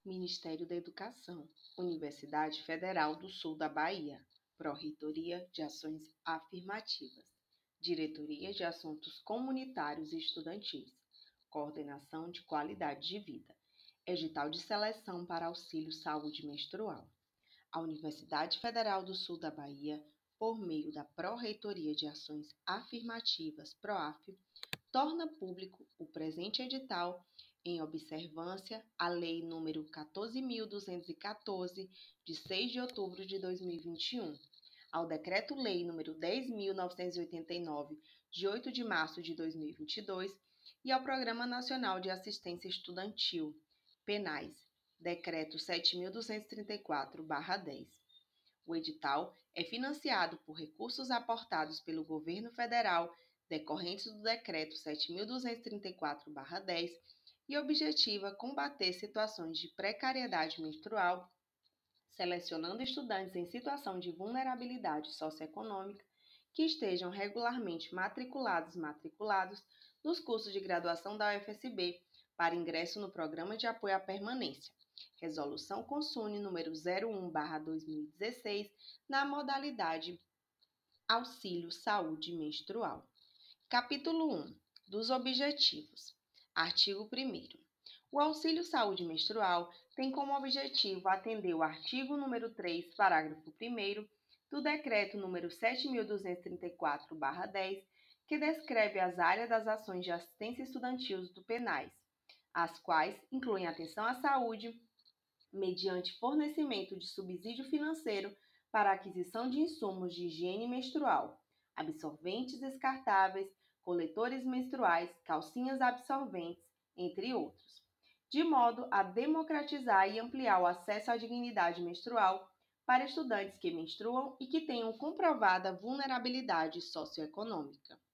Ministério da Educação, Universidade Federal do Sul da Bahia, Pró-Reitoria de Ações Afirmativas, Diretoria de Assuntos Comunitários e Estudantis, Coordenação de Qualidade de Vida, Edital de Seleção para Auxílio Saúde Menstrual. A Universidade Federal do Sul da Bahia, por meio da Pró-Reitoria de Ações Afirmativas, PROAF, torna público o presente edital em observância à Lei nº 14.214, de 6 de outubro de 2021, ao Decreto-Lei nº 10.989, de 8 de março de 2022, e ao Programa Nacional de Assistência Estudantil, PNAES, Decreto 7.234/10. O edital é financiado por recursos aportados pelo Governo Federal decorrentes do Decreto 7.234/10 e objetiva combater situações de precariedade menstrual, selecionando estudantes em situação de vulnerabilidade socioeconômica que estejam regularmente matriculados nos cursos de graduação da UFSB para ingresso no Programa de Apoio à Permanência, Resolução Consune número 01/2016, na modalidade Auxílio Saúde Menstrual. Capítulo 1. Dos Objetivos. Artigo 1º. O auxílio saúde menstrual tem como objetivo atender o artigo número 3, parágrafo 1º do Decreto número 7.234/10, que descreve as áreas das ações de assistência estudantil do PNAES, as quais incluem atenção à saúde, mediante fornecimento de subsídio financeiro para a aquisição de insumos de higiene menstrual, absorventes descartáveis, coletores menstruais, calcinhas absorventes, entre outros, de modo a democratizar e ampliar o acesso à dignidade menstrual para estudantes que menstruam e que tenham comprovada vulnerabilidade socioeconômica.